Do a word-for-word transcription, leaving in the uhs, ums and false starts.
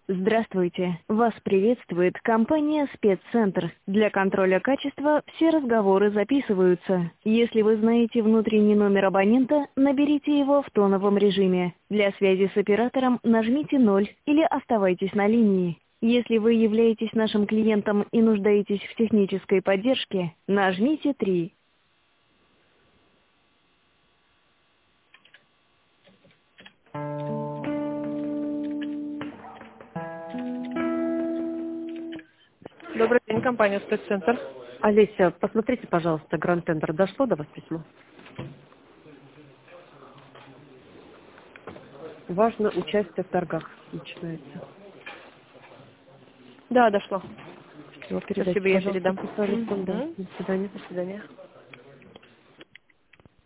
Здравствуйте! Вас приветствует компания «Спеццентр». Для контроля качества все разговоры записываются. Если вы знаете внутренний номер абонента, наберите его в тоновом режиме. Для связи с оператором нажмите ноль или оставайтесь на линии. Если вы являетесь нашим клиентом и нуждаетесь в технической поддержке, нажмите три. Добрый день, компания «Спеццентр». Олеся, посмотрите, пожалуйста, Гранд Тендер. Дошло до вас письмо? Важно участие в торгах начинается. Да, дошло. Все, передайте, Спасибо, я пожалуйста, передам. специалистам. Да. Мгм. До свидания. До свидания.